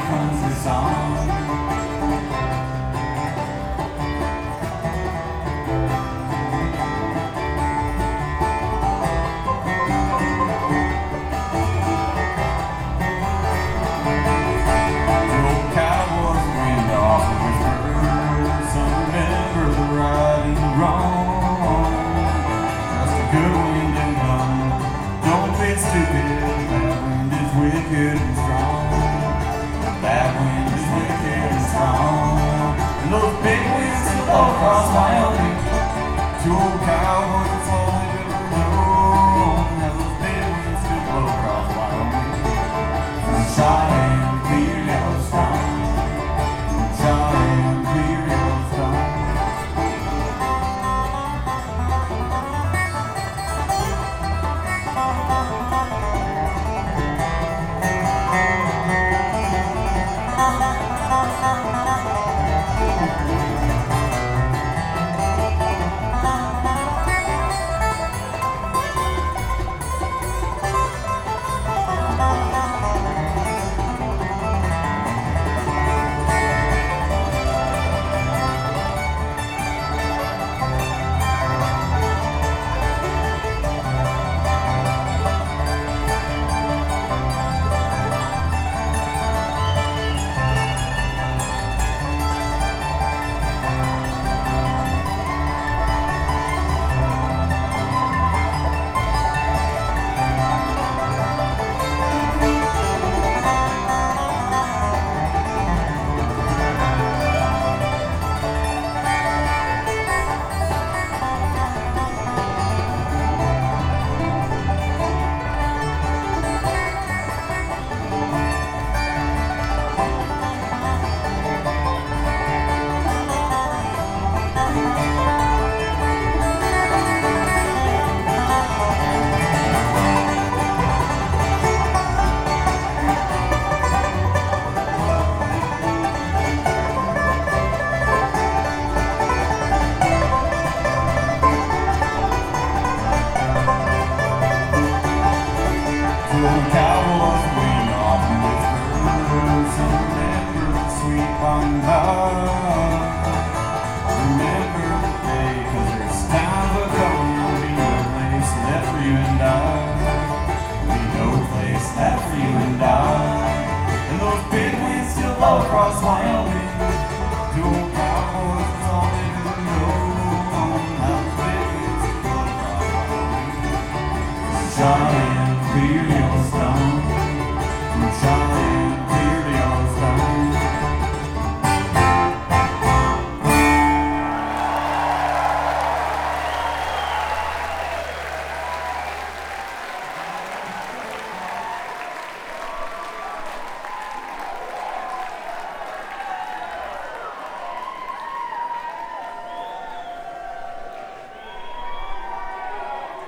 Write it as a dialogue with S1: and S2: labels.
S1: country song. Wicked and strong. That wind is wicked and strong. And those big winds that blow across Wyoming. Two old cowboys that's all they've ever known. Have those big winds that blow across Wyoming. From Cheyenne to clear Yellowstone. From Cheyenne to clear Yellowstone. Cowboys wing off and whispers, remember the sweet bonfire. Remember the day, 'cause there's times will come, there'll be no place left for you and I. Be no place left for you and I. And those big winds still blow across Wyoming.